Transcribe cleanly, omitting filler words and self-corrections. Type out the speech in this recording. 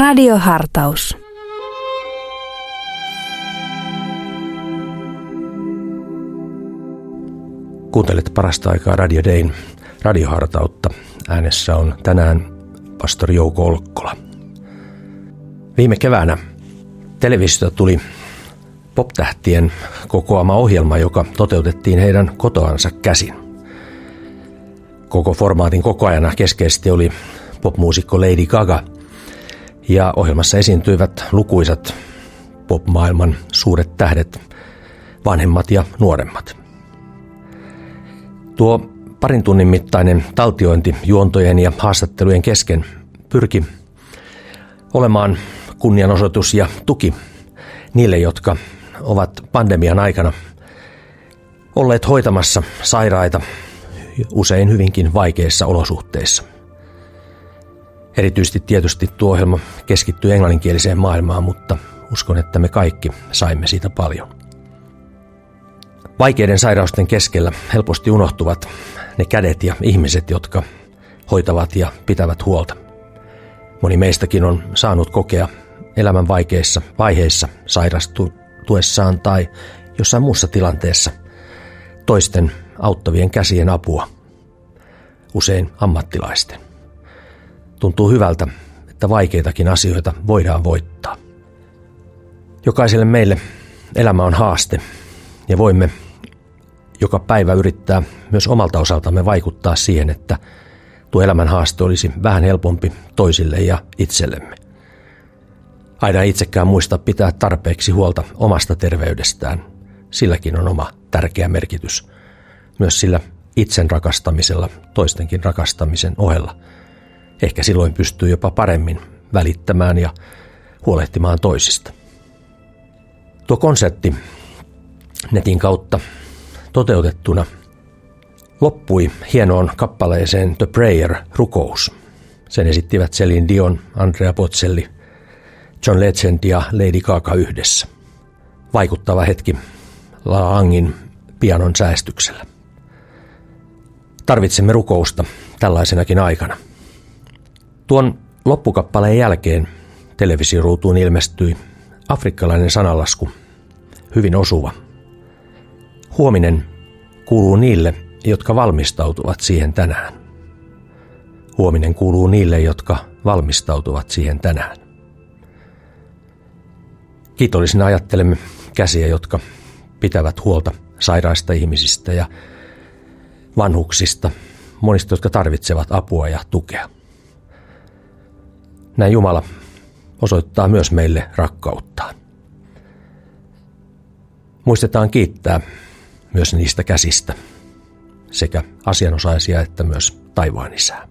Radiohartaus. Kuuntelet parasta aikaa Radio Dayn radiohartautta. Äänessä on tänään pastori Jouko Olkkola. Viime keväänä televisiosta tuli pop-tähtien kokoama ohjelma, joka toteutettiin heidän kotoansa käsin. Koko formaatin kokoajana keskeisesti oli popmuusikko Lady Gaga, ja ohjelmassa esiintyivät lukuisat pop-maailman suuret tähdet, vanhemmat ja nuoremmat. Tuo parin tunnin mittainen taltiointi juontojen ja haastattelujen kesken pyrki olemaan kunnianosoitus ja tuki niille, jotka ovat pandemian aikana olleet hoitamassa sairaita usein hyvinkin vaikeissa olosuhteissa. Erityisesti tietysti tuo ohjelma keskittyy englanninkieliseen maailmaan, mutta uskon, että me kaikki saimme siitä paljon. Vaikeiden sairausten keskellä helposti unohtuvat ne kädet ja ihmiset, jotka hoitavat ja pitävät huolta. Moni meistäkin on saanut kokea elämän vaikeissa vaiheissa sairastuessaan tai jossain muussa tilanteessa toisten auttavien käsien apua, usein ammattilaisten. Tuntuu hyvältä, että vaikeitakin asioita voidaan voittaa. Jokaiselle meille elämä on haaste ja voimme joka päivä yrittää myös omalta osaltamme vaikuttaa siihen, että tuo elämän haaste olisi vähän helpompi toisille ja itsellemme. Aina itsekään muista pitää tarpeeksi huolta omasta terveydestään. Silläkin on oma tärkeä merkitys. Myös sillä itsen rakastamisella, toistenkin rakastamisen ohella. Ehkä silloin pystyy jopa paremmin välittämään ja huolehtimaan toisista. Tuo konsertti netin kautta toteutettuna loppui hienoon kappaleeseen The Prayer, rukous. Sen esittivät Celine Dion, Andrea Bocelli, John Legend ja Lady Gaga yhdessä. Vaikuttava hetki La Angin pianon säästyksellä. Tarvitsemme rukousta tällaisenakin aikana. Tuon loppukappaleen jälkeen televisioruutuun ilmestyi afrikkalainen sananlasku, hyvin osuva. Huominen kuuluu niille, jotka valmistautuvat siihen tänään. Huominen kuuluu niille, jotka valmistautuvat siihen tänään. Kiitollisina ajattelemme käsiä, jotka pitävät huolta sairaista ihmisistä ja vanhuksista, monista, jotka tarvitsevat apua ja tukea. Näin Jumala osoittaa myös meille rakkauttaan. Muistetaan kiittää myös niistä käsistä, sekä asianosaisia että myös taivaan Isää.